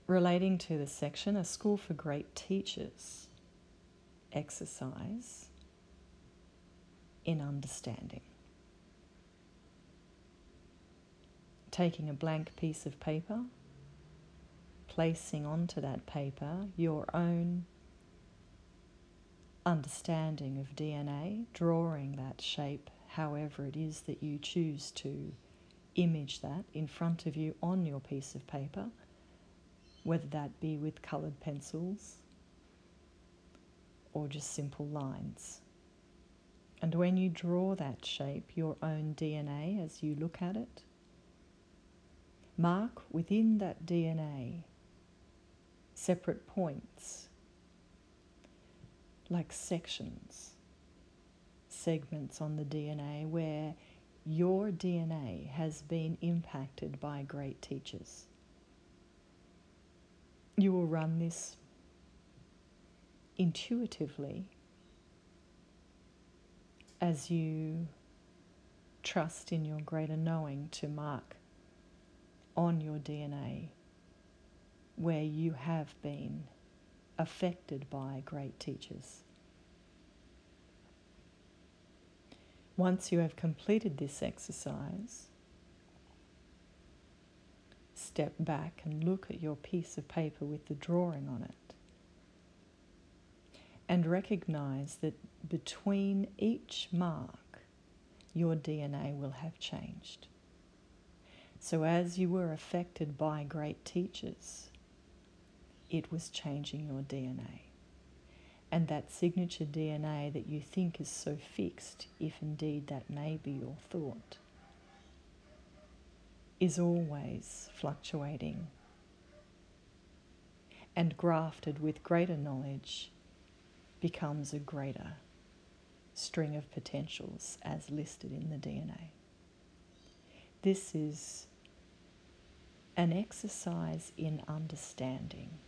Relating to the section, A School for Great Teachers exercise in understanding. Taking a blank piece of paper, placing onto that paper your own understanding of DNA, drawing that shape however it is that you choose to image that in front of you on your piece of paper, whether that be with coloured pencils or just simple lines. And when you draw that shape, your own DNA, as you look at it, mark within that DNA separate points, like sections, segments on the DNA where your DNA has been impacted by great teachers. You will run this intuitively as you trust in your greater knowing to mark on your DNA where you have been affected by great teachers. Once you have completed this exercise, step back and look at your piece of paper with the drawing on it and recognize that between each mark, your DNA will have changed. So as you were affected by great teachers, it was changing your DNA. And that signature DNA that you think is so fixed, if indeed that may be your thought, is always fluctuating and grafted with greater knowledge becomes a greater string of potentials as listed in the DNA. This is an exercise in understanding.